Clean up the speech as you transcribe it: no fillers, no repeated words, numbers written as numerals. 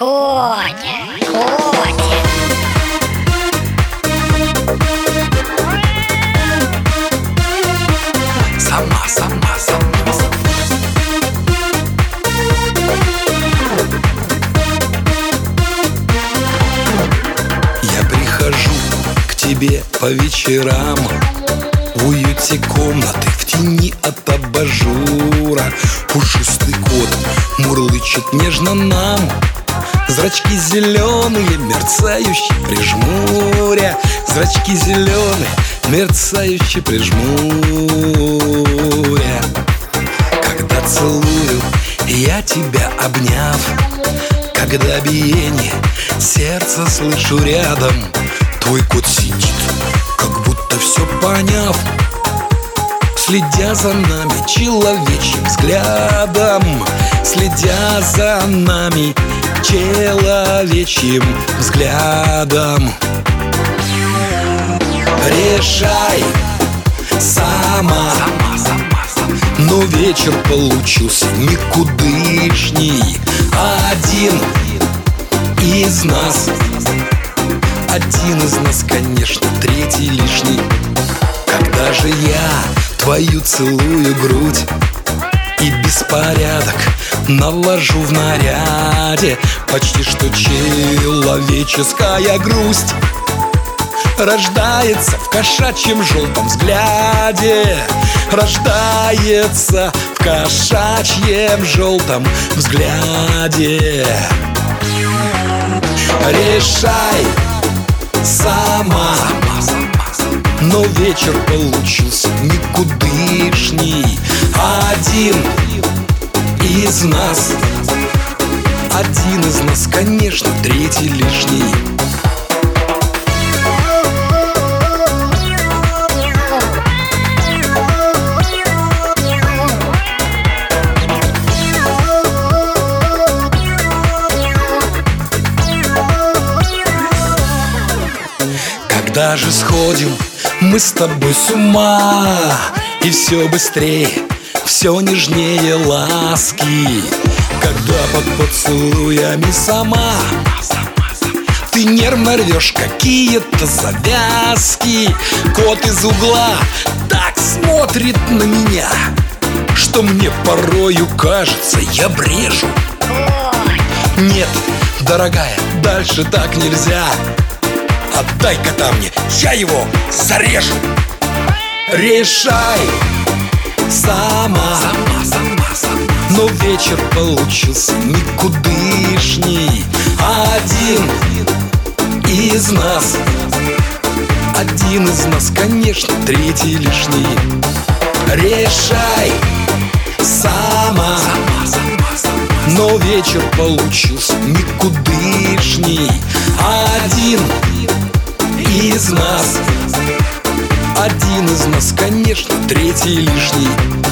Котик, котик. Сама. Я прихожу к тебе по вечерам, в уюте комнаты, в тени от абажура. Пушистый кот мурлычет нежно нам, зрачки зеленые, мерцающие прижмуря. Зрачки зеленые, мерцающие прижмуря. Когда целую я тебя, обняв, когда биение сердца слышу рядом, твой кот сидит, как будто все поняв, следя за нами человечьим взглядом, следя за нами человечьим взглядом. Решай сама, но вечер получился никудышний. Один из нас, конечно, третий лишний. Когда же я твою целую грудь и беспорядок навожу в наряде, почти что человеческая грусть рождается в кошачьем желтом взгляде. Рождается в кошачьем желтом взгляде. Решай сама, но вечер получился никудышний. Один из нас, конечно, третий лишний. Когда же сходим мы с тобой с ума, и все быстрее, все нежнее ласки, когда под поцелуями сама ты нервно рвешь какие-то завязки. Кот из угла так смотрит на меня, что мне порою кажется, я брежу. Нет, дорогая, дальше так нельзя. Отдай кота мне, я его зарежу. Решай сама, но вечер получился никудышний. Один из нас, конечно, третий лишний. Решай сама, но вечер получился никудышний. Один из нас, конечно, третий лишний.